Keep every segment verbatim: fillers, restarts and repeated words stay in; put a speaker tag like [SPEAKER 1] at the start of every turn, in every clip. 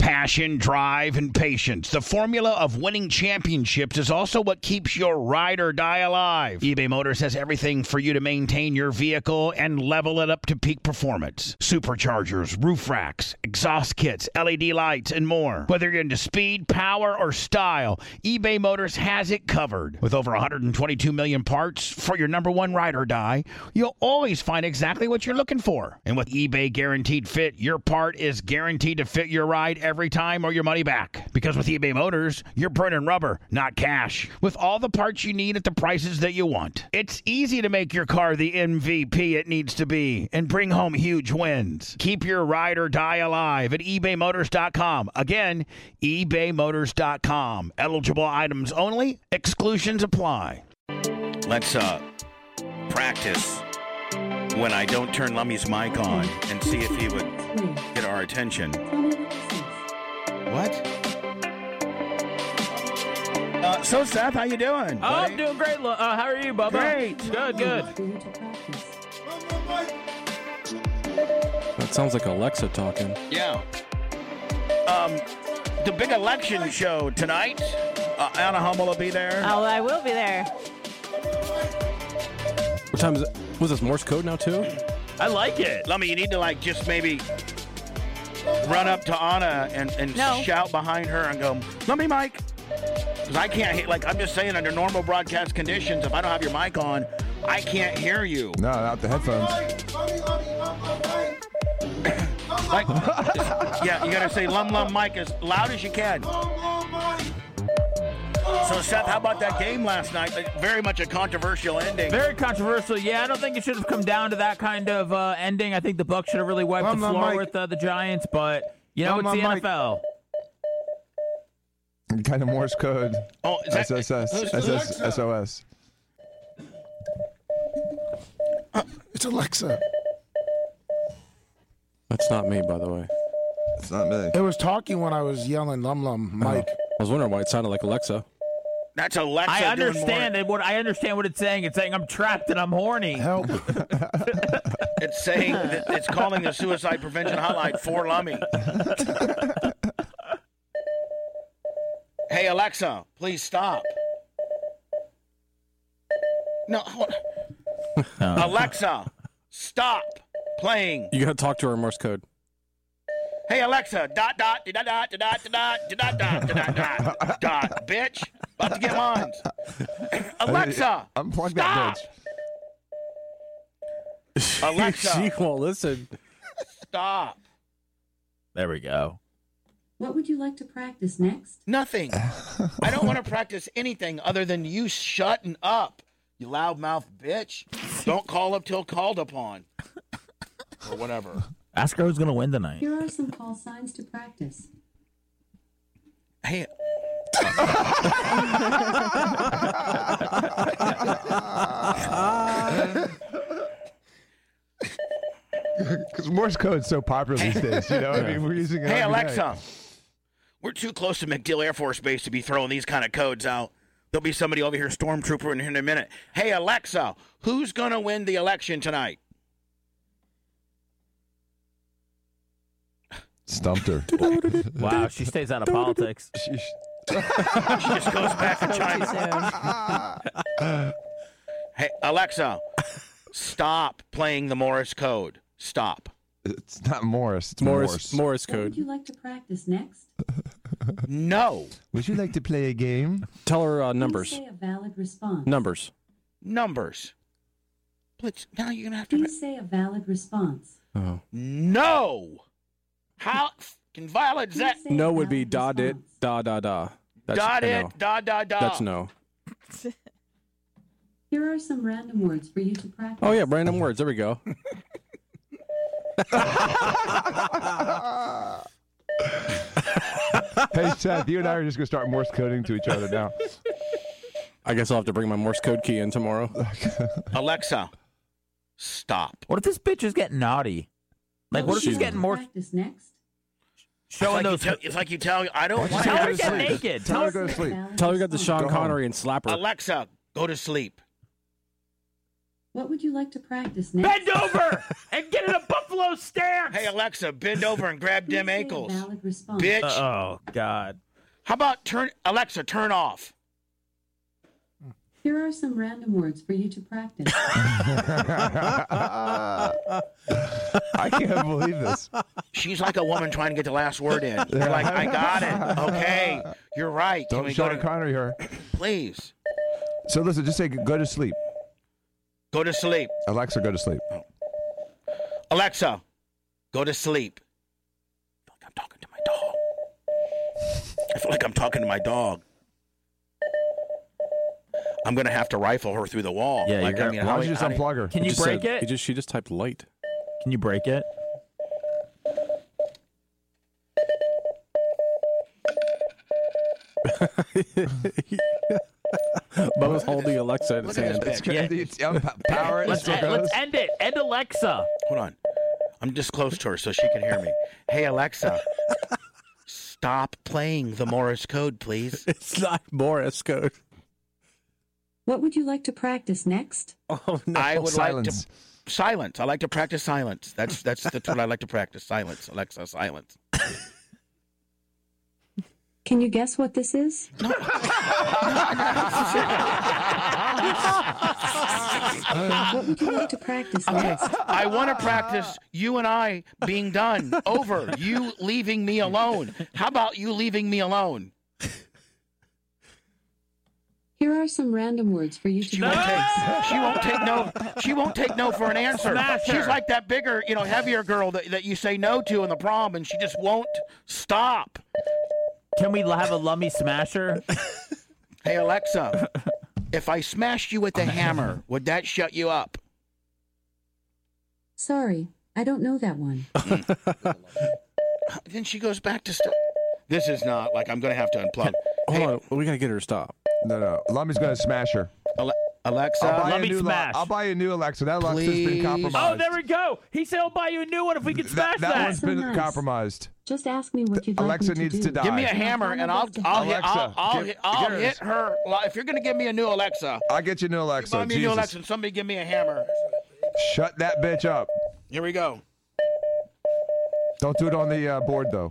[SPEAKER 1] Passion, drive, and patience. The formula of winning championships is also what keeps your ride or die alive. eBay Motors has everything for you to maintain your vehicle and level it up to peak performance. Superchargers, roof racks, exhaust kits, L E D lights, and more. Whether you're into speed, power, or style, eBay Motors has it covered. With over one hundred twenty-two million parts for your number one ride or die, you'll always find exactly what you're looking for. And with eBay Guaranteed Fit, your part is guaranteed to fit your ride every time or your money back. Because with eBay Motors, you're burning rubber, not cash. With all the parts you need at the prices that you want. It's easy to make your car the M V P it needs to be and bring home huge wins. Keep your ride or die alive at ebay motors dot com. Again, ebay motors dot com. Eligible items only. Exclusions apply.
[SPEAKER 2] Let's uh practice when I don't turn Lummy's mic on and see if he would get our attention. What? Uh, so, Seth, how you doing?
[SPEAKER 3] Oh, I'm doing great. Uh, how are you, Bubba?
[SPEAKER 2] Great.
[SPEAKER 3] Good, good.
[SPEAKER 4] That sounds like Alexa talking.
[SPEAKER 2] Yeah. Um, the big election show tonight. Uh, Anna Hummel will be there.
[SPEAKER 5] Oh, I will be there.
[SPEAKER 4] What time is it? Was this Morse code now, too?
[SPEAKER 3] I like it.
[SPEAKER 2] Lummy, you need to, like, just maybe run up to Anna and, and
[SPEAKER 5] No.
[SPEAKER 2] shout behind her and go, Lummy, Mike. Because I can't hear, like, I'm just saying, under normal broadcast conditions, if I don't have your mic on, I can't hear you.
[SPEAKER 6] No, not the headphones.
[SPEAKER 2] Like, yeah, you got to say Lum Lum Mike as loud as you can. So, Seth, how about that game last night? Like, very much a controversial ending.
[SPEAKER 3] Very controversial. Yeah, I don't think it should have come down to that kind of uh, ending. I think the Bucs should have really wiped
[SPEAKER 6] Lum
[SPEAKER 3] the
[SPEAKER 6] Lum
[SPEAKER 3] floor
[SPEAKER 6] Mike.
[SPEAKER 3] with uh, the Giants, but, you know,
[SPEAKER 6] Lum
[SPEAKER 3] it's the
[SPEAKER 6] Lum
[SPEAKER 3] N F L.
[SPEAKER 6] Kind of Morse code.
[SPEAKER 2] Oh, is that,
[SPEAKER 6] S S S.
[SPEAKER 2] who's-
[SPEAKER 6] S S S O S.
[SPEAKER 7] It's Alexa.
[SPEAKER 4] That's not me, by the way.
[SPEAKER 6] It's not me.
[SPEAKER 7] It was talking when I was yelling Lum Lum Mike.
[SPEAKER 4] I was wondering why it sounded like Alexa.
[SPEAKER 2] That's Alexa.
[SPEAKER 3] I
[SPEAKER 2] doing
[SPEAKER 3] understand
[SPEAKER 2] more.
[SPEAKER 3] it. What I understand what it's saying. It's saying I'm trapped and I'm horny.
[SPEAKER 7] Help.
[SPEAKER 2] It's saying that it's calling the suicide prevention hotline for Lummy. Hey, Alexa, please stop. No, hold on. Alexa, stop playing.
[SPEAKER 4] You gotta talk to her in Morse code.
[SPEAKER 2] Hey, Alexa, dot, dot, dot, dot, dot, dot, dot, dot, dot, dot, dot, bitch. About to get lines. Alexa,
[SPEAKER 6] Unplug
[SPEAKER 2] stop.
[SPEAKER 6] that bitch.
[SPEAKER 2] Alexa,
[SPEAKER 4] She won't listen.
[SPEAKER 2] stop.
[SPEAKER 3] There we go.
[SPEAKER 8] What would you like to practice next?
[SPEAKER 2] Nothing. I don't want to practice anything other than you shutting up, you loudmouth bitch. Don't call up till called upon. Or whatever.
[SPEAKER 3] Ask her who's going to win tonight.
[SPEAKER 8] Here are some call signs to practice.
[SPEAKER 2] Hey.
[SPEAKER 6] Because Morse code's so popular these days, you know? I mean, we're using it
[SPEAKER 2] Hey,
[SPEAKER 6] every
[SPEAKER 2] Alexa.
[SPEAKER 6] day.
[SPEAKER 2] We're too close to MacDill Air Force Base to be throwing these kind of codes out. There'll be somebody over here, stormtrooper, in here in a minute. Hey, Alexa, who's going to win the election tonight?
[SPEAKER 6] Stumped her.
[SPEAKER 3] Wow, she stays out of politics.
[SPEAKER 6] She-
[SPEAKER 2] She just goes back to China. Hey, Alexa, stop playing the Morse code. Stop.
[SPEAKER 6] It's not Morse. It's
[SPEAKER 4] Morse,
[SPEAKER 6] Morse.
[SPEAKER 4] Morse
[SPEAKER 8] What would
[SPEAKER 4] code.
[SPEAKER 8] you like to practice next?
[SPEAKER 2] No.
[SPEAKER 6] Would you like to play a game?
[SPEAKER 4] Tell her uh,
[SPEAKER 8] Please
[SPEAKER 4] numbers.
[SPEAKER 8] say a valid response.
[SPEAKER 4] Numbers.
[SPEAKER 2] Numbers. Blitz, now you're going to have to...
[SPEAKER 8] Please say a valid response.
[SPEAKER 4] Oh.
[SPEAKER 2] No. How can violence
[SPEAKER 8] Please
[SPEAKER 2] that?
[SPEAKER 8] say a
[SPEAKER 4] No would be
[SPEAKER 8] valid
[SPEAKER 4] da dit,
[SPEAKER 8] response.
[SPEAKER 4] da da da. That's
[SPEAKER 2] Dot
[SPEAKER 4] a
[SPEAKER 2] it,
[SPEAKER 4] no.
[SPEAKER 2] da, da, da.
[SPEAKER 4] That's no.
[SPEAKER 8] Here are some random words for you to practice.
[SPEAKER 4] Oh, yeah, random words. There we go.
[SPEAKER 6] Hey, Seth, you and I are just going to start Morse coding to each other now.
[SPEAKER 4] I guess I'll have to bring my Morse code key in tomorrow.
[SPEAKER 2] Alexa, stop.
[SPEAKER 3] What if this bitch is getting naughty? Like, what if
[SPEAKER 8] would you
[SPEAKER 3] she's
[SPEAKER 8] like
[SPEAKER 3] getting
[SPEAKER 8] to
[SPEAKER 3] more
[SPEAKER 8] practice next?
[SPEAKER 2] It's
[SPEAKER 3] showing
[SPEAKER 2] like, you
[SPEAKER 3] those?
[SPEAKER 2] tell, it's like you tell, I don't want
[SPEAKER 3] Tell her
[SPEAKER 2] to
[SPEAKER 3] to get
[SPEAKER 2] sleep.
[SPEAKER 3] naked.
[SPEAKER 6] Tell
[SPEAKER 3] Tell
[SPEAKER 6] her to
[SPEAKER 3] her.
[SPEAKER 6] go to sleep.
[SPEAKER 8] Valid
[SPEAKER 4] Tell her you got the
[SPEAKER 8] response.
[SPEAKER 4] Sean
[SPEAKER 6] Go home.
[SPEAKER 4] Connery and slap her.
[SPEAKER 2] Alexa, go to sleep.
[SPEAKER 8] What would you like to practice next?
[SPEAKER 3] Bend over and get in a buffalo stance.
[SPEAKER 2] Hey, Alexa, bend over and grab
[SPEAKER 8] Please
[SPEAKER 2] dim
[SPEAKER 8] say a
[SPEAKER 2] ankles.
[SPEAKER 8] valid response.
[SPEAKER 2] Bitch.
[SPEAKER 3] Oh, God.
[SPEAKER 2] How about turn Alexa, turn off?
[SPEAKER 8] Here are some random words for you to practice.
[SPEAKER 6] I can't believe this.
[SPEAKER 2] She's like a woman trying to get the last word in. You're like, I got it. Okay. You're right. Can
[SPEAKER 6] Don't
[SPEAKER 2] we go
[SPEAKER 6] Sean
[SPEAKER 2] to,
[SPEAKER 6] Connery her.
[SPEAKER 2] please.
[SPEAKER 6] So listen, just say go to sleep.
[SPEAKER 2] Go to sleep.
[SPEAKER 6] Alexa, go to sleep.
[SPEAKER 2] Alexa, go to sleep. I feel like I'm talking to my dog. I feel like I'm talking to my dog. I'm going to have to rifle her through the wall.
[SPEAKER 3] Yeah,
[SPEAKER 2] like,
[SPEAKER 3] you're
[SPEAKER 2] I mean,
[SPEAKER 6] Why
[SPEAKER 2] how,
[SPEAKER 6] don't you just
[SPEAKER 2] how,
[SPEAKER 6] unplug her?
[SPEAKER 3] Can
[SPEAKER 4] He
[SPEAKER 3] you
[SPEAKER 4] just
[SPEAKER 3] break
[SPEAKER 4] said-
[SPEAKER 3] it?
[SPEAKER 4] He just, she just typed light.
[SPEAKER 3] Can you break it?
[SPEAKER 4] Bubba's holding Alexa in his
[SPEAKER 2] Look at
[SPEAKER 4] hand.
[SPEAKER 2] this bitch.
[SPEAKER 3] Yeah.
[SPEAKER 6] It's um, power. it
[SPEAKER 3] Let's,
[SPEAKER 6] still
[SPEAKER 3] end,
[SPEAKER 6] goes.
[SPEAKER 3] let's end it. End Alexa.
[SPEAKER 2] Hold on. I'm just close to her so she can hear me. Hey, Alexa, stop playing the Morse code, please.
[SPEAKER 4] It's not Morse code.
[SPEAKER 8] What would you like to practice next?
[SPEAKER 4] Oh, no.
[SPEAKER 2] I would
[SPEAKER 6] Silence.
[SPEAKER 2] like to silence. I like to practice silence. That's that's that's what I like to practice. Silence. Alexa, silence.
[SPEAKER 8] Can you guess what this is?
[SPEAKER 2] Uh,
[SPEAKER 8] What would you like to practice next?
[SPEAKER 2] I want to practice you and I being done. Over. You leaving me alone. How about you leaving me alone?
[SPEAKER 8] Here are some random words for you to
[SPEAKER 2] She won't
[SPEAKER 8] practice.
[SPEAKER 2] take. She won't take no. She won't take no for an answer.
[SPEAKER 3] Smash her.
[SPEAKER 2] She's like that bigger, you know, heavier girl that, that you say no to in the prom, and she just won't stop.
[SPEAKER 3] Can we have a lummy smasher?
[SPEAKER 2] Hey Alexa, if I smashed you with a hammer, would that shut you up?
[SPEAKER 8] Sorry, I don't know that one.
[SPEAKER 2] Then she goes back to st- This is not like I'm going to have to unplug.
[SPEAKER 4] Hold
[SPEAKER 2] Hey,
[SPEAKER 4] on. We got to get her to stop.
[SPEAKER 6] No, no. Lummy's gonna smash her.
[SPEAKER 2] Ale- Alexa,
[SPEAKER 6] I'll buy
[SPEAKER 3] let
[SPEAKER 6] a
[SPEAKER 3] me
[SPEAKER 6] new
[SPEAKER 3] smash.
[SPEAKER 6] I'll buy a new Alexa. That Alexa's
[SPEAKER 2] Please.
[SPEAKER 6] been compromised.
[SPEAKER 3] Oh, there we go. He said I'll buy you a new one if we can smash
[SPEAKER 6] that,
[SPEAKER 3] that.
[SPEAKER 6] one's
[SPEAKER 8] So
[SPEAKER 6] been
[SPEAKER 8] nice.
[SPEAKER 6] compromised.
[SPEAKER 8] Just ask me what you'd like
[SPEAKER 6] Alexa
[SPEAKER 8] me to
[SPEAKER 6] needs
[SPEAKER 8] do.
[SPEAKER 6] to die.
[SPEAKER 2] give me a
[SPEAKER 6] Alright.
[SPEAKER 2] hammer and I'll I'll hit I'll,
[SPEAKER 6] Alexa,
[SPEAKER 2] I'll,
[SPEAKER 6] give-
[SPEAKER 2] hit, I'll
[SPEAKER 6] get her.
[SPEAKER 2] hit her. If you're going to give me a new Alexa,
[SPEAKER 6] I'll get you a new Alexa.
[SPEAKER 2] buy me a new
[SPEAKER 6] Jesus.
[SPEAKER 2] Alexa and somebody give me a hammer.
[SPEAKER 6] Shut that bitch up.
[SPEAKER 2] Here we go.
[SPEAKER 6] Don't do it on the uh, board though.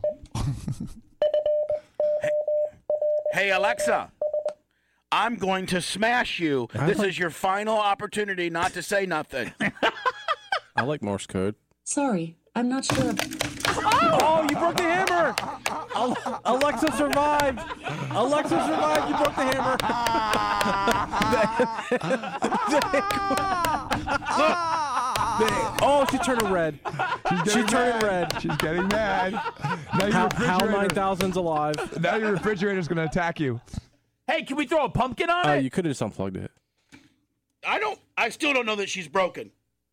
[SPEAKER 2] Hey Alexa, I'm going to smash you. This is your final opportunity not to say nothing.
[SPEAKER 4] I like Morse code.
[SPEAKER 8] Sorry, I'm not sure.
[SPEAKER 4] Oh, you broke the hammer! Al- Alexa survived! Alexa survived! You broke the hammer! Oh, she turned red.
[SPEAKER 6] She's
[SPEAKER 4] She
[SPEAKER 6] getting
[SPEAKER 4] turned
[SPEAKER 6] mad.
[SPEAKER 4] red.
[SPEAKER 6] She's getting mad. Now your
[SPEAKER 4] Hal, Hal
[SPEAKER 6] refrigerator.
[SPEAKER 4] nine thousand's alive.
[SPEAKER 6] Now your refrigerator's gonna attack you.
[SPEAKER 3] Hey, can we throw a pumpkin on
[SPEAKER 4] Uh,
[SPEAKER 3] it?
[SPEAKER 4] you could have just unplugged it.
[SPEAKER 2] I don't. I still don't know that she's broken.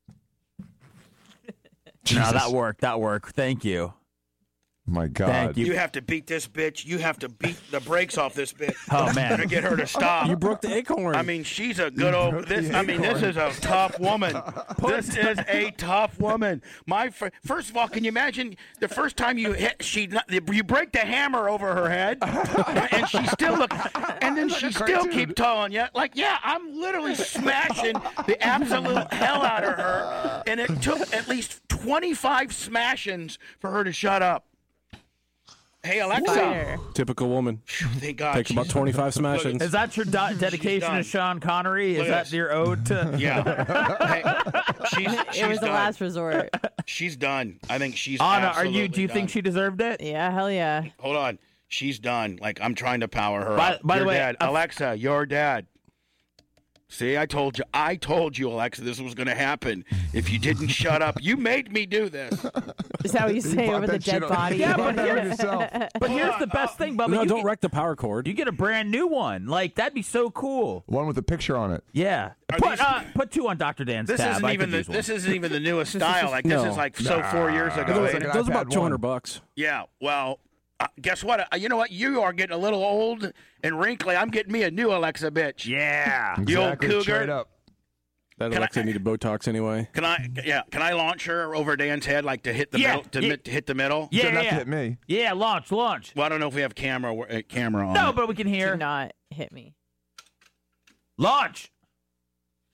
[SPEAKER 3] No, that worked. That worked. Thank you.
[SPEAKER 6] My God.
[SPEAKER 3] Thank you.
[SPEAKER 2] You have to beat this bitch. You have to beat the brakes off this bitch.
[SPEAKER 3] Oh, man.
[SPEAKER 2] to get her to stop.
[SPEAKER 4] You broke the acorn.
[SPEAKER 2] I mean, she's a good old.
[SPEAKER 6] broke
[SPEAKER 2] This,
[SPEAKER 6] the
[SPEAKER 2] I mean, this
[SPEAKER 6] acorn.
[SPEAKER 2] is a tough woman. This is a tough woman. My fir- first of all, can you imagine the first time you hit? She you break the hammer over her head, and she still look, and then she still keep telling you like, yeah, I'm literally smashing the absolute hell out of her, and it took at least twenty-five smashings for her to shut up. Hey Alexa,
[SPEAKER 5] Fire.
[SPEAKER 4] Typical woman.
[SPEAKER 2] thank God.
[SPEAKER 4] Takes about
[SPEAKER 2] she's-
[SPEAKER 4] twenty-five smashings.
[SPEAKER 3] Is that your do- dedication
[SPEAKER 2] done.
[SPEAKER 3] to Sean Connery?
[SPEAKER 2] Look
[SPEAKER 3] Is
[SPEAKER 2] at
[SPEAKER 3] that
[SPEAKER 2] this.
[SPEAKER 3] your ode to?
[SPEAKER 2] Yeah. Hey, she's, she's
[SPEAKER 5] It was the
[SPEAKER 2] done.
[SPEAKER 5] last resort.
[SPEAKER 2] She's done. I think she's.
[SPEAKER 3] Anna, are
[SPEAKER 2] absolutely
[SPEAKER 3] you? Do you
[SPEAKER 2] done.
[SPEAKER 3] think she deserved it?
[SPEAKER 5] Yeah, hell yeah.
[SPEAKER 2] Hold on. She's done. Like I'm trying to power her
[SPEAKER 3] By-
[SPEAKER 2] up.
[SPEAKER 3] by the
[SPEAKER 2] Your
[SPEAKER 3] way,
[SPEAKER 2] dad.
[SPEAKER 3] a-
[SPEAKER 2] Alexa, your dad. See, I told you. I told you, Alexa, this was going to happen. If you didn't shut up, you made me do this.
[SPEAKER 5] Is that what you say
[SPEAKER 6] bought
[SPEAKER 5] over the
[SPEAKER 6] that shit
[SPEAKER 5] dead
[SPEAKER 6] on-
[SPEAKER 5] body?
[SPEAKER 3] Yeah, but
[SPEAKER 6] Put it on
[SPEAKER 3] here's,
[SPEAKER 6] yourself.
[SPEAKER 3] but here's the best thing, Bubba.
[SPEAKER 4] no,
[SPEAKER 3] you
[SPEAKER 4] don't
[SPEAKER 3] get,
[SPEAKER 4] wreck the power cord.
[SPEAKER 3] You get a brand new one. Like that'd be so cool.
[SPEAKER 6] One with a picture on it.
[SPEAKER 3] Yeah.
[SPEAKER 2] Are
[SPEAKER 3] Put
[SPEAKER 2] these-
[SPEAKER 3] uh, put two on Doctor Dan's
[SPEAKER 2] This
[SPEAKER 3] tab.
[SPEAKER 2] isn't
[SPEAKER 3] I
[SPEAKER 2] even
[SPEAKER 3] could
[SPEAKER 2] the.
[SPEAKER 3] use one.
[SPEAKER 2] This isn't even the newest style. Like this
[SPEAKER 4] No.
[SPEAKER 2] is like so four years ago.
[SPEAKER 6] Those
[SPEAKER 2] ain't
[SPEAKER 6] are
[SPEAKER 2] it?
[SPEAKER 4] Those are about
[SPEAKER 6] iPad
[SPEAKER 4] two hundred
[SPEAKER 6] one.
[SPEAKER 4] bucks.
[SPEAKER 2] Yeah. Well, uh, guess what? Uh, you know what? You are getting a little old and wrinkly. I'm getting me a new Alexa, bitch.
[SPEAKER 3] Yeah.
[SPEAKER 2] You old
[SPEAKER 6] Exactly,
[SPEAKER 2] cougar.
[SPEAKER 6] straight up.
[SPEAKER 4] That
[SPEAKER 2] Can
[SPEAKER 4] Alexa
[SPEAKER 2] I-
[SPEAKER 4] needed Botox anyway.
[SPEAKER 2] Can I? Yeah. Can I launch her over Dan's head, like to hit the
[SPEAKER 3] Yeah,
[SPEAKER 2] middle? To,
[SPEAKER 3] yeah.
[SPEAKER 2] mi- to hit the middle?
[SPEAKER 3] Yeah,
[SPEAKER 6] Doesn't have
[SPEAKER 3] yeah.
[SPEAKER 6] to hit me.
[SPEAKER 3] Yeah, launch, launch.
[SPEAKER 2] Well, I don't know if we have camera uh, camera on.
[SPEAKER 3] No,
[SPEAKER 2] it.
[SPEAKER 3] but we can
[SPEAKER 5] Do
[SPEAKER 3] hear.
[SPEAKER 5] not hit me.
[SPEAKER 3] Launch.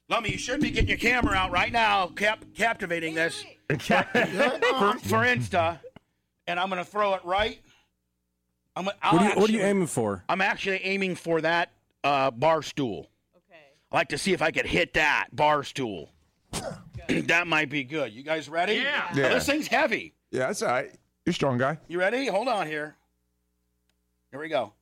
[SPEAKER 2] Lummy, you should be getting your camera out right now, cap- captivating this for, for Insta. And I'm going to throw it right. I'm gonna, I'll
[SPEAKER 4] What are, you,
[SPEAKER 2] actually,
[SPEAKER 4] what are you aiming for?
[SPEAKER 2] I'm actually aiming for that uh, bar stool.
[SPEAKER 5] Okay.
[SPEAKER 2] I like to see if I could hit that bar stool. That might be good. You guys ready?
[SPEAKER 3] Yeah.
[SPEAKER 6] Yeah.
[SPEAKER 2] Oh, this thing's heavy.
[SPEAKER 6] Yeah, that's all right. You're a strong guy.
[SPEAKER 2] You ready? Hold on here. Here we go.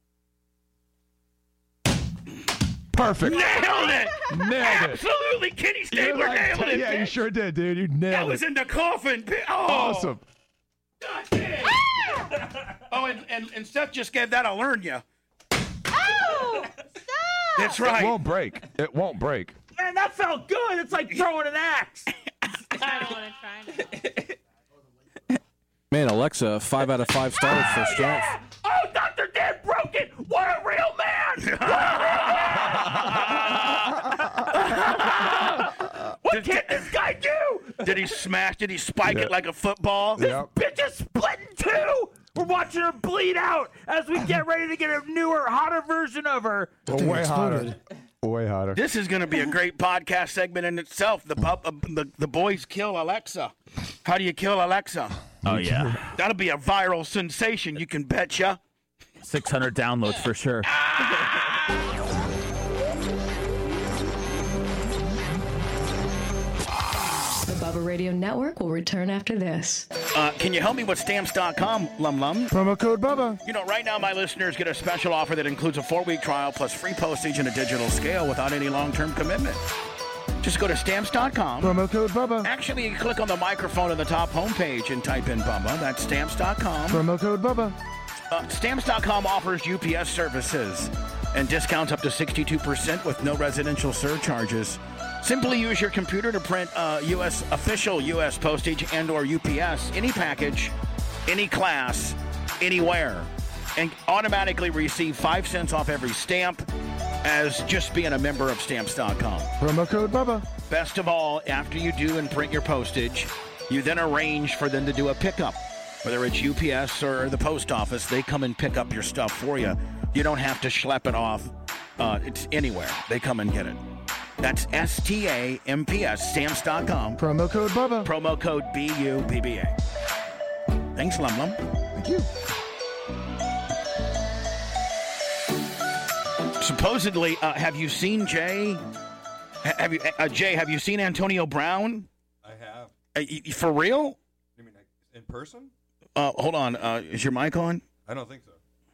[SPEAKER 6] Perfect.
[SPEAKER 2] Nailed it!
[SPEAKER 6] Nailed it.
[SPEAKER 2] Absolutely, Kenny Stabler
[SPEAKER 6] You're like-
[SPEAKER 2] nailed it.
[SPEAKER 6] Yeah, you
[SPEAKER 2] bitch.
[SPEAKER 6] sure did, dude. You nailed
[SPEAKER 2] That was
[SPEAKER 6] it.
[SPEAKER 2] in the coffin. pi- Oh,
[SPEAKER 6] Awesome.
[SPEAKER 2] God damn. Oh, and, and, and Seth just gave that a learn you.
[SPEAKER 5] Oh, stop!
[SPEAKER 2] That's
[SPEAKER 6] It
[SPEAKER 2] right.
[SPEAKER 6] won't break. It won't break.
[SPEAKER 3] Man, that felt good. It's like throwing an axe.
[SPEAKER 5] I don't want to try now.
[SPEAKER 4] Man, Alexa, five out of five stars for strength.
[SPEAKER 3] Oh, Doctor Dan broke it. What a real man. What a real man. What can this guy do?
[SPEAKER 2] Did he smash? Did he spike
[SPEAKER 6] Yeah.
[SPEAKER 2] it like a football?
[SPEAKER 6] Yep.
[SPEAKER 3] Bitch is split in two. We're watching her bleed out as we get ready to get a newer, hotter version of her.
[SPEAKER 6] Well,
[SPEAKER 7] thing
[SPEAKER 6] way hotter.
[SPEAKER 7] exploded.
[SPEAKER 6] Way hotter.
[SPEAKER 2] This is going to be a great podcast segment in itself. The, pub, uh, the the boys kill Alexa. How do you kill Alexa?
[SPEAKER 3] Oh, yeah.
[SPEAKER 2] That'll be a viral sensation, you can betcha.
[SPEAKER 3] six hundred downloads for sure.
[SPEAKER 9] The Bubba Radio Network will return after this.
[SPEAKER 2] Uh, can you help me with stamps dot com, Lum Lum?
[SPEAKER 6] Promo code Bubba.
[SPEAKER 2] You know, right now my listeners get a special offer that includes a four-week trial plus free postage and a digital scale without any long-term commitment. Just go to stamps dot com.
[SPEAKER 6] Promo code Bubba.
[SPEAKER 2] Actually, you click on the microphone on the top homepage and type in Bubba. That's stamps dot com.
[SPEAKER 6] Promo code Bubba.
[SPEAKER 2] Uh, stamps dot com offers U P S services and discounts up to sixty-two percent with no residential surcharges. Simply use your computer to print uh, U S official U S postage and or U P S, any package, any class, anywhere, and automatically receive five cents off every stamp as just being a member of stamps dot com.
[SPEAKER 6] Promo code Bubba.
[SPEAKER 2] Best of all, after you do and print your postage, you then arrange for them to do a pickup. Whether it's U P S or the post office, they come and pick up your stuff for you. You don't have to schlep it off. Uh, it's anywhere. They come and get it. That's S T A M P S, stamps dot com.
[SPEAKER 6] Promo code Bubba.
[SPEAKER 2] Promo code B U B B A. Thanks, Lum Lum.
[SPEAKER 6] Thank you.
[SPEAKER 2] Supposedly, uh, have you seen Jay? Ha- Have you, uh, Jay? Have you seen Antonio Brown?
[SPEAKER 10] I have.
[SPEAKER 2] Uh, y- y- for real?
[SPEAKER 10] You mean like, in person?
[SPEAKER 2] Uh, hold on. Uh, is your mic on?
[SPEAKER 10] I don't think so.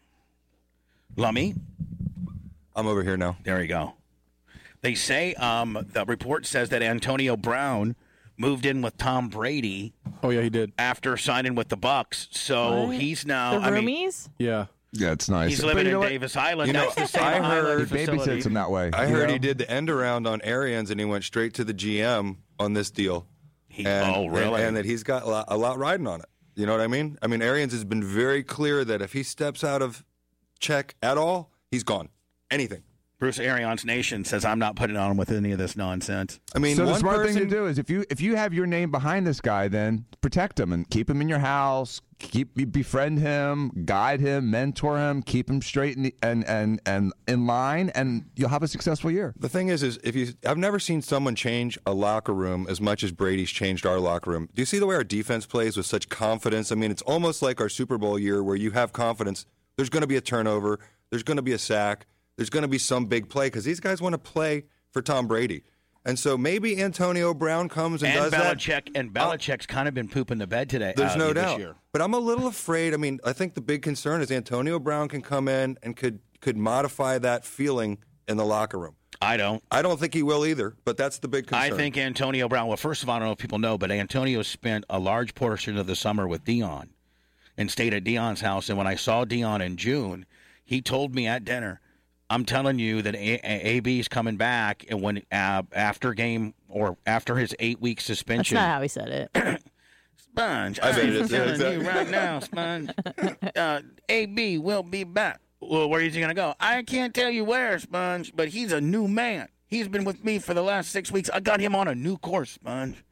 [SPEAKER 2] Lummy?
[SPEAKER 10] I'm over here now.
[SPEAKER 2] There you go. They say um, the report says that Antonio Brown moved in with Tom Brady
[SPEAKER 4] Oh, yeah, he did.
[SPEAKER 2] after signing with the Bucks. So
[SPEAKER 5] What?
[SPEAKER 2] he's now.
[SPEAKER 5] The
[SPEAKER 2] I mean,
[SPEAKER 5] roomies?
[SPEAKER 4] Yeah.
[SPEAKER 6] Yeah, it's nice.
[SPEAKER 2] he's living
[SPEAKER 6] But you
[SPEAKER 2] in
[SPEAKER 6] know what?
[SPEAKER 2] Davis Island.
[SPEAKER 10] You know,
[SPEAKER 2] That's the same
[SPEAKER 10] I
[SPEAKER 2] island
[SPEAKER 10] heard-
[SPEAKER 6] He
[SPEAKER 2] facility.
[SPEAKER 6] babysits him that way.
[SPEAKER 10] I
[SPEAKER 6] you
[SPEAKER 10] heard
[SPEAKER 6] know?
[SPEAKER 10] he did the end around on Arians and he went straight to the G M on this deal.
[SPEAKER 2] He-
[SPEAKER 10] And,
[SPEAKER 2] oh, really?
[SPEAKER 10] And, and that he's got a lot, a lot riding on it. You know what I mean? I mean, Arians has been very clear that if he steps out of check at all, he's gone. Anything.
[SPEAKER 2] Bruce Arians Nation says, I'm not putting on with any of this nonsense.
[SPEAKER 10] I mean,
[SPEAKER 6] so the
[SPEAKER 10] one
[SPEAKER 6] smart
[SPEAKER 10] person,
[SPEAKER 6] thing to do is if you if you have your name behind this guy, then protect him and keep him in your house, keep befriend him, guide him, mentor him, keep him straight in the, and and and in line, and you'll have a successful year.
[SPEAKER 10] The thing is, is if you, I've never seen someone change a locker room as much as Brady's changed our locker room. Do you see the way our defense plays with such confidence? I mean, it's almost like our Super Bowl year where you have confidence. There's going to be a turnover. There's going to be a sack. There's going to be some big play because these guys want to play for Tom Brady. And so maybe Antonio Brown comes and,
[SPEAKER 2] And
[SPEAKER 10] does that.
[SPEAKER 2] Belichick, and Belichick's kind of been pooping the bed today.
[SPEAKER 10] There's
[SPEAKER 2] uh,
[SPEAKER 10] no
[SPEAKER 2] this
[SPEAKER 10] doubt.
[SPEAKER 2] year.
[SPEAKER 10] But I'm a little afraid. I mean, I think the big concern is Antonio Brown can come in and could could modify that feeling in the locker room.
[SPEAKER 2] I don't.
[SPEAKER 10] I don't think he will either, but that's the big concern.
[SPEAKER 2] I think Antonio Brown, well, first of all, I don't know if people know, but Antonio spent a large portion of the summer with Dion and stayed at Dion's house. And when I saw Dion in June, he told me at dinner, I'm telling you that A B is coming back, and when uh, after game or after his eight-week
[SPEAKER 5] That's
[SPEAKER 2] suspension.
[SPEAKER 5] not how he said it.
[SPEAKER 2] Sponge,
[SPEAKER 10] I bet
[SPEAKER 2] I'm
[SPEAKER 10] it is, yeah,
[SPEAKER 2] telling
[SPEAKER 10] exactly.
[SPEAKER 2] you right now, Sponge. Uh, A B will be back. Well, where is he going to go? I can't tell you where, Sponge, but he's a new man. He's been with me for the last six weeks. I got him on a new course, Sponge.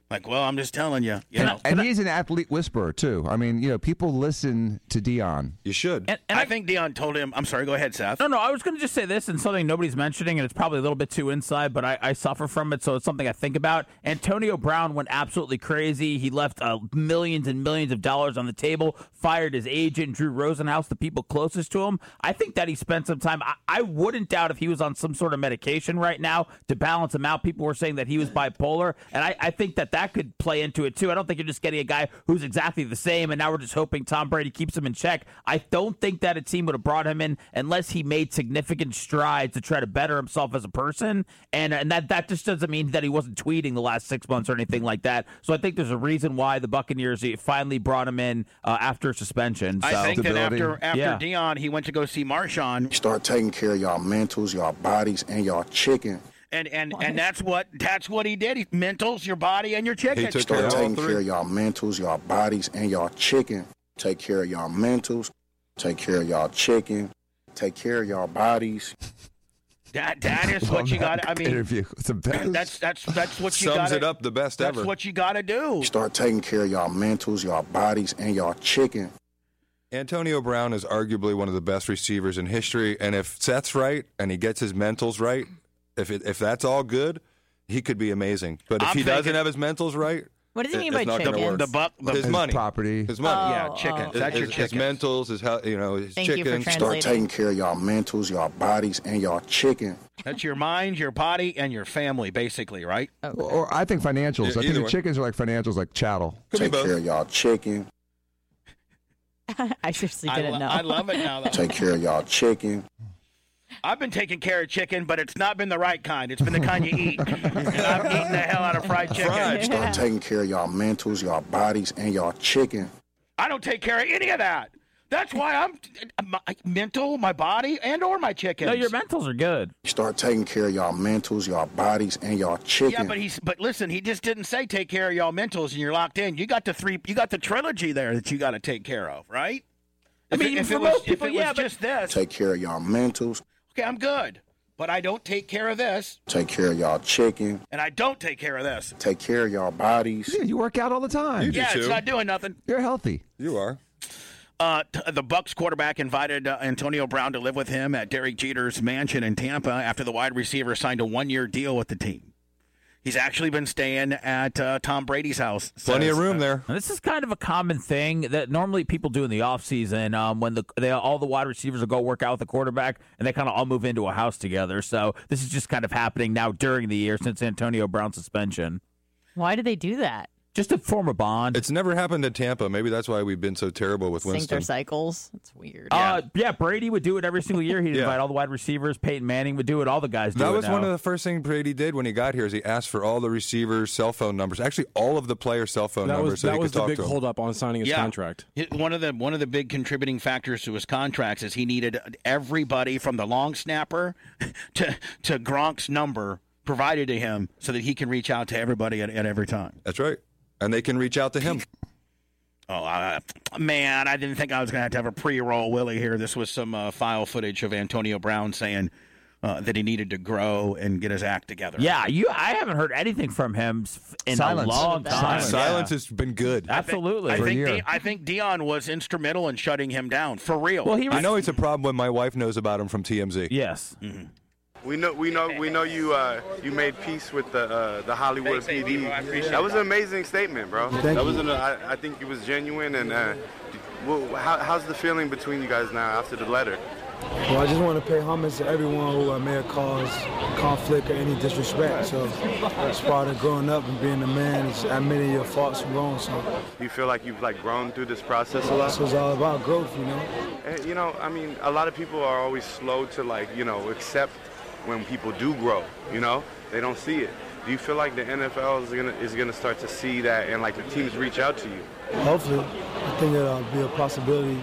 [SPEAKER 2] Like, well, I'm just telling you. You
[SPEAKER 6] and,
[SPEAKER 2] know,
[SPEAKER 6] and he's an athlete whisperer too. I mean, you know, people listen to Dion.
[SPEAKER 10] You should.
[SPEAKER 3] And, and
[SPEAKER 2] I,
[SPEAKER 3] I
[SPEAKER 2] think Dion told him. I'm sorry. Go ahead, Seth.
[SPEAKER 3] No, no, I was going to just say this, and something nobody's mentioning, and it's probably a little bit too inside, but I, I suffer from it, so it's something I think about. Antonio Brown went absolutely crazy. He left uh, millions and millions of dollars on the table, fired his agent, Drew Rosenhaus, the people closest to him. I think that he spent some time. I, I wouldn't doubt if he was on some sort of medication right now to balance him out. People were saying that he was bipolar, and I, I think that that could play into it, too. I don't think you're just getting a guy who's exactly the same, and now we're just hoping Tom Brady keeps him in check. I don't think that a team would have brought him in unless he made significant strides to try to better himself as a person, and and that, that just doesn't mean that he wasn't tweeting the last six months or anything like that. So I think there's a reason why the Buccaneers finally brought him in uh, after suspension. So.
[SPEAKER 2] I think that
[SPEAKER 6] Stability.
[SPEAKER 2] after after
[SPEAKER 3] Yeah.
[SPEAKER 2] Dion, he went to go see Marshawn,
[SPEAKER 7] Start taking care of y'all mentals, y'all bodies, and y'all chicken.
[SPEAKER 2] and and, and that's what that's what he did. He mentals, your body, and your chicken.
[SPEAKER 10] He took care
[SPEAKER 7] Start
[SPEAKER 10] of all
[SPEAKER 7] taking
[SPEAKER 10] three.
[SPEAKER 7] care of y'all mentals, y'all bodies, and y'all chicken. Take care of y'all mentals. Take care of y'all chicken. Take care of y'all bodies.
[SPEAKER 2] That that is what you got. I mean,
[SPEAKER 6] interview. It's the best.
[SPEAKER 2] that's that's that's what you
[SPEAKER 10] Sums
[SPEAKER 2] got.
[SPEAKER 10] it up the best
[SPEAKER 2] That's
[SPEAKER 10] ever.
[SPEAKER 2] what you got to do.
[SPEAKER 7] Start taking care of y'all mentals, y'all bodies, and y'all chicken.
[SPEAKER 10] Antonio Brown is arguably one of the best receivers in history, and if Seth's right and he gets his mentals right, if it, if that's all good, he could be amazing. But if
[SPEAKER 2] I'm
[SPEAKER 10] he doesn't
[SPEAKER 2] thinking-
[SPEAKER 10] have his mentals right,
[SPEAKER 11] What does he
[SPEAKER 10] it-
[SPEAKER 11] mean
[SPEAKER 10] it's
[SPEAKER 11] by
[SPEAKER 10] not gonna
[SPEAKER 11] chickens?
[SPEAKER 10] work.
[SPEAKER 2] The buck, the,
[SPEAKER 10] his
[SPEAKER 6] His
[SPEAKER 10] money,
[SPEAKER 6] property.
[SPEAKER 10] his money,
[SPEAKER 2] yeah,
[SPEAKER 11] Oh,
[SPEAKER 2] chickens.
[SPEAKER 11] oh.
[SPEAKER 2] That's your
[SPEAKER 10] his, his
[SPEAKER 2] chickens.
[SPEAKER 10] mentals, his hel- you know, his
[SPEAKER 11] Thank you for
[SPEAKER 10] chickens.
[SPEAKER 11] trans-
[SPEAKER 7] Start
[SPEAKER 11] Translating.
[SPEAKER 7] taking care of y'all mentals, y'all bodies, and y'all chicken.
[SPEAKER 2] That's your mind, your body, and your family, basically, right?
[SPEAKER 11] Oh.
[SPEAKER 6] Or I think financials.
[SPEAKER 10] Yeah,
[SPEAKER 6] I think
[SPEAKER 10] either
[SPEAKER 6] the
[SPEAKER 10] way.
[SPEAKER 6] chickens are like financials, like chattel.
[SPEAKER 10] Could be
[SPEAKER 7] Take
[SPEAKER 10] both.
[SPEAKER 7] care of y'all chicken.
[SPEAKER 11] I seriously
[SPEAKER 2] I,
[SPEAKER 11] didn't
[SPEAKER 2] lo-
[SPEAKER 11] know.
[SPEAKER 2] I love it now. Though.
[SPEAKER 7] Take care of y'all chicken.
[SPEAKER 2] I've been taking care of chicken, but it's not been the right kind. It's been the kind you eat. And I've eaten the hell out of fried chicken.
[SPEAKER 10] Fried.
[SPEAKER 7] Start taking care of y'all mentals, y'all bodies, and y'all chicken.
[SPEAKER 2] I don't take care of any of that. That's why I'm my, mental, my body, and or my chickens.
[SPEAKER 3] No, your mentals are good.
[SPEAKER 7] Start taking care of y'all mentals, y'all bodies, and y'all chicken.
[SPEAKER 2] Yeah, but he's but listen, he just didn't say take care of y'all mentals, and you're locked in. You got the three, you got the trilogy there that you got to take care of, right?
[SPEAKER 3] I
[SPEAKER 2] If
[SPEAKER 3] mean,
[SPEAKER 2] it, if
[SPEAKER 3] for
[SPEAKER 2] it was,
[SPEAKER 3] most people,
[SPEAKER 2] if it
[SPEAKER 3] yeah,
[SPEAKER 2] was
[SPEAKER 3] but-
[SPEAKER 2] just this,
[SPEAKER 7] Take care of y'all mentals.
[SPEAKER 2] okay, I'm good. But I don't take care of this,
[SPEAKER 7] Take care of y'all chicken.
[SPEAKER 2] and I don't take care of this.
[SPEAKER 7] Take care of y'all bodies.
[SPEAKER 6] Yeah, you work out all the time.
[SPEAKER 10] You do
[SPEAKER 2] Yeah, it's
[SPEAKER 10] too.
[SPEAKER 2] not doing nothing.
[SPEAKER 6] You're healthy.
[SPEAKER 10] You are.
[SPEAKER 2] Uh, t- the Bucks quarterback invited uh, Antonio Brown to live with him at Derek Jeter's mansion in Tampa after the wide receiver signed a one-year deal with the team. He's actually been staying at uh, Tom Brady's house.
[SPEAKER 10] Plenty
[SPEAKER 2] says,
[SPEAKER 10] of room
[SPEAKER 2] uh,
[SPEAKER 10] there.
[SPEAKER 3] And this is kind of a common thing that normally people do in the offseason um, when the they, all the wide receivers will go work out with the quarterback, and they kind of all move into a house together. So this is just kind of happening now during the year since Antonio Brown's suspension.
[SPEAKER 11] Why do they do that?
[SPEAKER 3] Just to form a bond.
[SPEAKER 10] It's never happened in Tampa. Maybe that's why we've been so terrible with
[SPEAKER 11] Sync
[SPEAKER 10] Winston.
[SPEAKER 11] their cycles. It's weird.
[SPEAKER 3] Uh, yeah, Brady would do it every single year. He'd
[SPEAKER 10] Yeah.
[SPEAKER 3] invite all the wide receivers. Peyton Manning would do it. All the guys do
[SPEAKER 10] That
[SPEAKER 3] it
[SPEAKER 10] was
[SPEAKER 3] now.
[SPEAKER 10] one of the first things Brady did when he got here. Is he asked for all the receivers' cell phone numbers, actually all of the players' cell phone
[SPEAKER 4] That
[SPEAKER 10] numbers,
[SPEAKER 4] was
[SPEAKER 10] so
[SPEAKER 4] that
[SPEAKER 10] he
[SPEAKER 4] was
[SPEAKER 10] could
[SPEAKER 4] the
[SPEAKER 10] talk
[SPEAKER 4] big
[SPEAKER 10] to them.
[SPEAKER 4] holdup on signing his
[SPEAKER 2] Yeah.
[SPEAKER 4] contract.
[SPEAKER 2] It- One of the one of the big contributing factors to his contracts is he needed everybody from the long snapper to to Gronk's number provided to him so that he can reach out to everybody at, at every time.
[SPEAKER 10] That's right, and they can reach out to him.
[SPEAKER 2] Oh, uh, man, I didn't think I was going to have to have a pre-roll Willie here. This was some uh, file footage of Antonio Brown saying uh, that he needed to grow and get his act together.
[SPEAKER 3] Yeah, you. I haven't heard anything from him s- in
[SPEAKER 6] Silence.
[SPEAKER 3] a long time.
[SPEAKER 6] Silence.
[SPEAKER 10] Silence
[SPEAKER 3] Yeah.
[SPEAKER 10] has been good.
[SPEAKER 3] Absolutely.
[SPEAKER 2] I
[SPEAKER 6] For a
[SPEAKER 2] think
[SPEAKER 6] year.
[SPEAKER 2] De- I think Dion was instrumental in shutting him down for real.
[SPEAKER 3] Well, he
[SPEAKER 10] I
[SPEAKER 3] was.
[SPEAKER 10] know it's a problem when my wife knows about him from T M Z.
[SPEAKER 3] Yes.
[SPEAKER 12] We know, we know, we know you. Uh, you made peace with the uh, the Hollywood P D. That was an amazing statement, bro.
[SPEAKER 7] Thank
[SPEAKER 12] that
[SPEAKER 7] you.
[SPEAKER 12] was an. I, I think it was genuine. And uh, well, how, how's the feeling between you guys now after the letter?
[SPEAKER 13] Well, I just want to pay homage to everyone who uh, may have caused conflict or any disrespect. So it's part of growing up and being a man is admitting your faults and wrongs. So
[SPEAKER 12] Do you feel like you've like grown through this process a lot?
[SPEAKER 13] this is all about growth, you know.
[SPEAKER 12] And, you know, I mean, a lot of people are always slow to like, you know, accept when people do grow. You know, they don't see it. Do you feel like the N F L is gonna is gonna start to see that and like the teams reach out to you?
[SPEAKER 13] Hopefully, I think it'll be a possibility.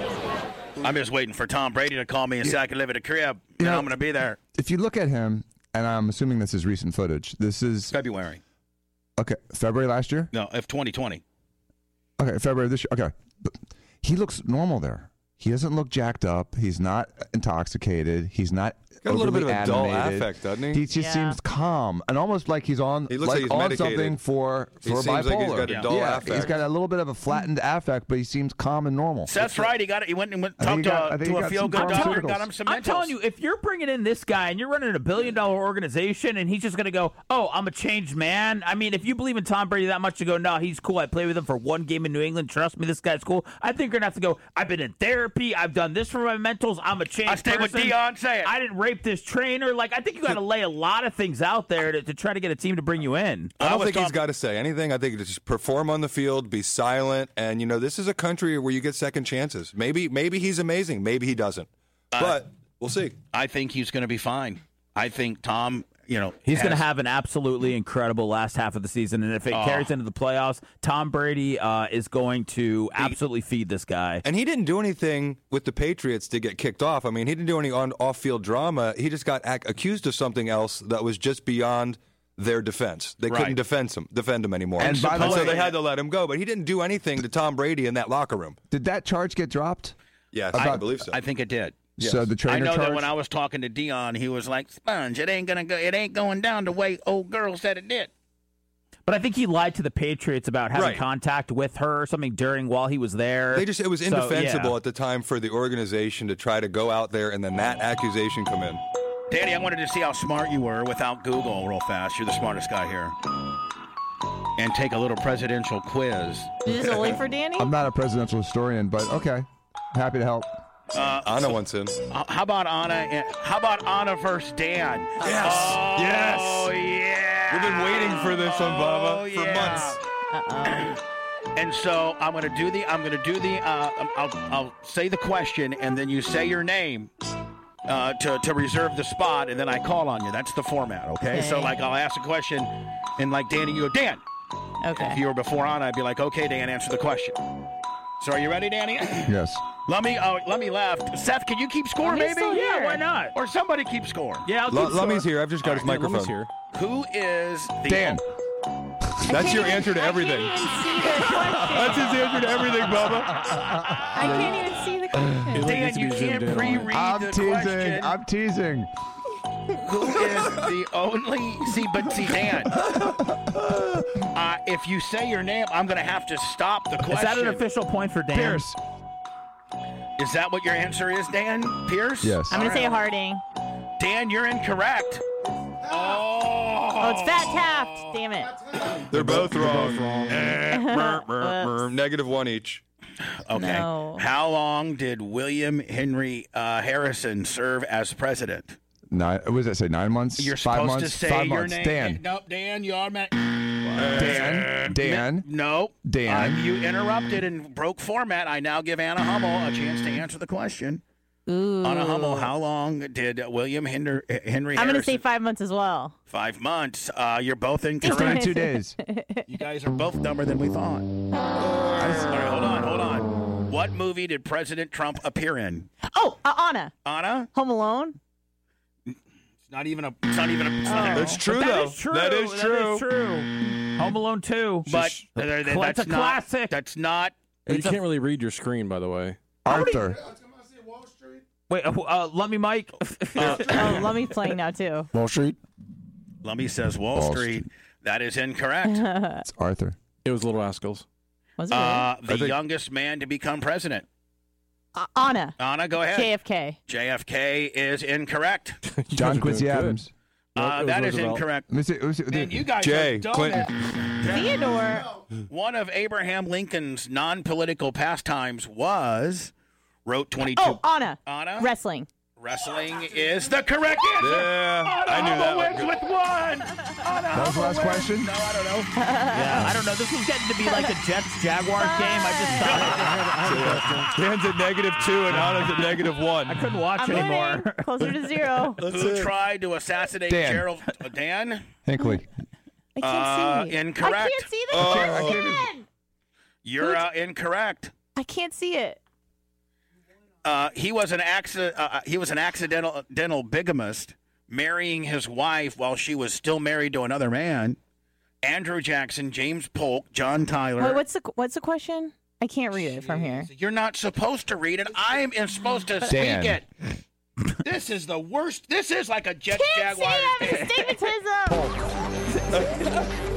[SPEAKER 2] I'm just waiting for Tom Brady to call me and say I can live at a crib.
[SPEAKER 6] You
[SPEAKER 2] and
[SPEAKER 6] know-
[SPEAKER 2] I'm going to be there.
[SPEAKER 6] If you look at him, and I'm assuming this is recent footage. This is
[SPEAKER 2] February.
[SPEAKER 6] okay. February last year.
[SPEAKER 2] No, of twenty twenty.
[SPEAKER 6] Okay, February this year. Okay, but he looks normal there. He doesn't look jacked up. He's not intoxicated. He's not
[SPEAKER 10] Got a little bit of a dull
[SPEAKER 6] animated.
[SPEAKER 10] affect, doesn't he?
[SPEAKER 6] He just
[SPEAKER 11] Yeah.
[SPEAKER 6] seems calm and almost like he's on
[SPEAKER 10] He looks
[SPEAKER 6] like,
[SPEAKER 10] like he's
[SPEAKER 6] on
[SPEAKER 10] medicated.
[SPEAKER 6] something for
[SPEAKER 10] He
[SPEAKER 6] for
[SPEAKER 10] seems
[SPEAKER 6] bipolar.
[SPEAKER 10] like he's got a dull
[SPEAKER 6] yeah,
[SPEAKER 10] affect.
[SPEAKER 6] he's got a little bit of a flattened affect, but he seems calm and normal.
[SPEAKER 2] Seth's right. He got it. He went and went
[SPEAKER 6] I think
[SPEAKER 2] talked
[SPEAKER 6] he
[SPEAKER 2] to,
[SPEAKER 6] got- I
[SPEAKER 2] a-
[SPEAKER 6] think
[SPEAKER 2] to
[SPEAKER 6] he
[SPEAKER 2] a
[SPEAKER 6] got
[SPEAKER 2] feel
[SPEAKER 6] some
[SPEAKER 2] good doctor.
[SPEAKER 6] pharmaceuticals.
[SPEAKER 2] Got him some
[SPEAKER 3] I'm
[SPEAKER 2] Mentos.
[SPEAKER 3] telling you, if you're bringing in this guy and you're running a billion dollar organization and he's just going to go, oh, I'm a changed man. I mean, if you believe in Tom Brady that much to go, no, he's cool. I played with him for one game in New England. Trust me, this guy's cool. I think you're going to have to go, I've been in therapy. I've done this for my mentals. I'm a changed
[SPEAKER 2] I stay with
[SPEAKER 3] person.
[SPEAKER 2] Deion. Say it.
[SPEAKER 3] I didn't rape this trainer. Like, I think you got to lay a lot of things out there to, to try to get a team to bring you in.
[SPEAKER 10] I
[SPEAKER 2] I
[SPEAKER 10] don't
[SPEAKER 2] was
[SPEAKER 10] think he's
[SPEAKER 2] talking-
[SPEAKER 10] got to say anything. I think just perform on the field, be silent, and you know this is a country where you get second chances. Maybe, maybe he's amazing. Maybe he doesn't. But we'll see.
[SPEAKER 2] I think he's going to be fine. I think Tom, you know,
[SPEAKER 3] He's going to
[SPEAKER 2] has-
[SPEAKER 3] have an absolutely incredible last half of the season, and if it
[SPEAKER 2] Oh.
[SPEAKER 3] carries into the playoffs, Tom Brady uh, is going to absolutely feed this guy.
[SPEAKER 10] And he didn't do anything with the Patriots to get kicked off. I mean, he didn't do any on off-field drama. He just got ac- accused of something else that was just beyond their defense. They
[SPEAKER 2] Right.
[SPEAKER 10] couldn't defend him, defend him anymore.
[SPEAKER 6] And by the
[SPEAKER 10] so
[SPEAKER 6] way-
[SPEAKER 10] they had to let him go. But he didn't do anything to Tom Brady in that locker room.
[SPEAKER 6] Did that charge get dropped?
[SPEAKER 10] Yes,
[SPEAKER 6] About-
[SPEAKER 10] I believe so.
[SPEAKER 2] I think it did.
[SPEAKER 6] So the trainer
[SPEAKER 2] I know
[SPEAKER 6] charge.
[SPEAKER 2] that when I was talking to Dion, he was like, "Sponge, it ain't gonna go. It ain't going down the way old girl said it did."
[SPEAKER 3] But I think he lied to the Patriots about having
[SPEAKER 10] Right.
[SPEAKER 3] contact with her or something during while he was there.
[SPEAKER 10] They just it was
[SPEAKER 3] So,
[SPEAKER 10] indefensible
[SPEAKER 3] yeah.
[SPEAKER 10] at the time for the organization to try to go out there and then that accusation come in.
[SPEAKER 2] Danny, I wanted to see how smart you were without Google real fast. You're the smartest guy here. And take a little presidential quiz.
[SPEAKER 11] Is this only for Danny?
[SPEAKER 6] I'm not a presidential historian, but okay, happy to help.
[SPEAKER 2] Uh,
[SPEAKER 10] Anna wants in.
[SPEAKER 2] uh, how about Anna? and- How about Anna versus Dan?
[SPEAKER 10] Yes.
[SPEAKER 2] Oh,
[SPEAKER 10] Yes.
[SPEAKER 2] yeah.
[SPEAKER 10] We've been waiting for this one, Bubba,
[SPEAKER 2] Oh,
[SPEAKER 10] for
[SPEAKER 2] yeah.
[SPEAKER 10] months.
[SPEAKER 11] Uh-oh.
[SPEAKER 2] And so I'm going to do the. I'm going to do the. Uh, I'll, I'll say the question, and then you say your name uh, to to reserve the spot, and then I call on you. That's the format, okay?
[SPEAKER 11] Okay.
[SPEAKER 2] So like I'll ask a question, and like Danny, you go, Dan. If
[SPEAKER 11] Okay.
[SPEAKER 2] you were before Anna, I'd be like, okay, Dan, answer the question. So are you ready, Danny?
[SPEAKER 6] Yes.
[SPEAKER 2] let me. Oh, let me left. Seth, can you keep score,
[SPEAKER 11] He's
[SPEAKER 2] maybe?
[SPEAKER 11] still
[SPEAKER 2] Yeah,
[SPEAKER 11] here.
[SPEAKER 2] why not? Or somebody keep score.
[SPEAKER 3] Yeah, I'll
[SPEAKER 10] L-
[SPEAKER 3] keep
[SPEAKER 10] Lummy's
[SPEAKER 3] score.
[SPEAKER 10] here. I've just got his microphone.
[SPEAKER 4] here.
[SPEAKER 2] Who is the
[SPEAKER 6] Dan.
[SPEAKER 10] That's your answer to everything.
[SPEAKER 11] I can't even see the question.
[SPEAKER 10] That's his answer to everything, Bubba.
[SPEAKER 11] I can't even see the question.
[SPEAKER 2] Dan,
[SPEAKER 4] needs to
[SPEAKER 2] you
[SPEAKER 4] be
[SPEAKER 2] can't
[SPEAKER 4] zoomed in on.
[SPEAKER 2] pre-read
[SPEAKER 6] I'm
[SPEAKER 2] the
[SPEAKER 6] teasing.
[SPEAKER 2] question.
[SPEAKER 6] I'm teasing.
[SPEAKER 2] Who is the only see but see Dan uh, if you say your name I'm gonna have to stop the question.
[SPEAKER 3] Is that an official point for Dan?
[SPEAKER 6] Pierce.
[SPEAKER 2] Is that what your answer is, Dan Pierce?
[SPEAKER 6] Yes.
[SPEAKER 11] I'm going to say
[SPEAKER 2] All right.
[SPEAKER 11] Harding.
[SPEAKER 2] Dan, you're incorrect. Oh,
[SPEAKER 11] Oh, it's Fat Taft. Damn it.
[SPEAKER 10] They're both wrong.
[SPEAKER 11] Whoops.
[SPEAKER 10] Negative one each.
[SPEAKER 2] okay.
[SPEAKER 11] No.
[SPEAKER 2] How long did William Henry uh, Harrison serve as president?
[SPEAKER 6] Nine. What does that say? Nine months.
[SPEAKER 2] You're
[SPEAKER 6] Five
[SPEAKER 2] supposed
[SPEAKER 6] months.
[SPEAKER 2] to say
[SPEAKER 6] Five
[SPEAKER 2] your
[SPEAKER 6] months.
[SPEAKER 2] name.
[SPEAKER 6] Dan.
[SPEAKER 2] Nope, Dan, you automatic.
[SPEAKER 6] Dan. Dan.
[SPEAKER 2] No.
[SPEAKER 6] Dan.
[SPEAKER 2] Uh, you interrupted and broke format. I now give Anna Hummel a chance to answer the question.
[SPEAKER 11] Ooh.
[SPEAKER 2] Anna Hummel, how long did William Henry, Henry
[SPEAKER 11] I'm going to
[SPEAKER 2] Harrison?
[SPEAKER 11] say five months as well.
[SPEAKER 2] Five months. Uh, you're both
[SPEAKER 6] It's
[SPEAKER 2] incorrect.
[SPEAKER 6] thirty-two days.
[SPEAKER 2] You guys are both dumber than we thought. All right, hold on, hold on. What movie did President Trump appear in?
[SPEAKER 11] Oh, uh, Anna.
[SPEAKER 2] Anna?
[SPEAKER 11] Home Alone.
[SPEAKER 2] It's not even a. It's not even a. It's not a-
[SPEAKER 10] That's true,
[SPEAKER 3] But that
[SPEAKER 10] though.
[SPEAKER 3] is true.
[SPEAKER 10] That is
[SPEAKER 3] That
[SPEAKER 10] true.
[SPEAKER 3] is true. Home Alone two.
[SPEAKER 2] But
[SPEAKER 3] Sh-
[SPEAKER 2] uh,
[SPEAKER 3] It's
[SPEAKER 2] that's
[SPEAKER 3] a
[SPEAKER 2] not.
[SPEAKER 3] classic.
[SPEAKER 2] That's not.
[SPEAKER 4] You
[SPEAKER 3] It's a-
[SPEAKER 4] can't really read your screen, by the way.
[SPEAKER 6] Arthur.
[SPEAKER 3] Wait, uh, uh, let me, Mike.
[SPEAKER 2] Uh,
[SPEAKER 11] Oh, Lummy's playing now, too.
[SPEAKER 4] Wall Street.
[SPEAKER 2] Lummy says Wall,
[SPEAKER 6] Wall
[SPEAKER 2] Street. That is incorrect.
[SPEAKER 6] It's Arthur.
[SPEAKER 4] It was Little Rascals.
[SPEAKER 11] Was it really?
[SPEAKER 2] Uh, the
[SPEAKER 10] I think-
[SPEAKER 2] youngest man to become president.
[SPEAKER 11] Uh, Anna.
[SPEAKER 2] Anna, go ahead.
[SPEAKER 11] J F K.
[SPEAKER 2] J F K is incorrect.
[SPEAKER 4] You guys
[SPEAKER 6] John
[SPEAKER 4] are
[SPEAKER 6] Quincy
[SPEAKER 4] doing good.
[SPEAKER 6] Adams.
[SPEAKER 4] Nope,
[SPEAKER 2] Uh,
[SPEAKER 4] it was
[SPEAKER 2] that is
[SPEAKER 4] Roosevelt.
[SPEAKER 2] incorrect.
[SPEAKER 6] Let me see. Let me see.
[SPEAKER 2] Man, you guys
[SPEAKER 10] Jay
[SPEAKER 2] are dumb.
[SPEAKER 10] Clinton.
[SPEAKER 11] Theodore.
[SPEAKER 2] One of Abraham Lincoln's non-political pastimes was wrote twenty-two.
[SPEAKER 11] Oh, Anna.
[SPEAKER 2] Anna?
[SPEAKER 11] Wrestling.
[SPEAKER 2] Wrestling is the correct answer.
[SPEAKER 10] Yeah, I knew that
[SPEAKER 2] Hummel
[SPEAKER 10] one.
[SPEAKER 2] wins with one. Anna
[SPEAKER 6] That was the
[SPEAKER 2] Hummel
[SPEAKER 6] last
[SPEAKER 2] wins.
[SPEAKER 6] question?
[SPEAKER 2] No, I don't know.
[SPEAKER 3] Yeah, I don't know. This was getting to be like a Jets Jaguars game. I just stopped.
[SPEAKER 10] Dan's at negative two and Anna's at negative one.
[SPEAKER 3] I couldn't watch
[SPEAKER 11] I'm
[SPEAKER 3] anymore.
[SPEAKER 11] winning. Closer to zero.
[SPEAKER 2] Who tried to assassinate
[SPEAKER 6] Dan.
[SPEAKER 2] Gerald? Uh, Dan?
[SPEAKER 6] Hinckley.
[SPEAKER 11] I can't
[SPEAKER 2] Uh,
[SPEAKER 11] see.
[SPEAKER 2] incorrect.
[SPEAKER 11] I can't see the
[SPEAKER 10] Oh.
[SPEAKER 11] question.
[SPEAKER 2] You're uh, incorrect.
[SPEAKER 11] I can't see it.
[SPEAKER 2] Uh, he was an accident. Uh, he was an accidental, accidental bigamist, marrying his wife while she was still married to another man. Andrew Jackson, James Polk, John Tyler.
[SPEAKER 11] Wait, what's the what's the question? I can't read it from here.
[SPEAKER 2] You're not supposed to read it. I am supposed to speak
[SPEAKER 6] Dan.
[SPEAKER 2] it. This is the worst. This is like a Jets
[SPEAKER 11] Can't
[SPEAKER 2] Jaguars.
[SPEAKER 11] say that, but it's Davidism.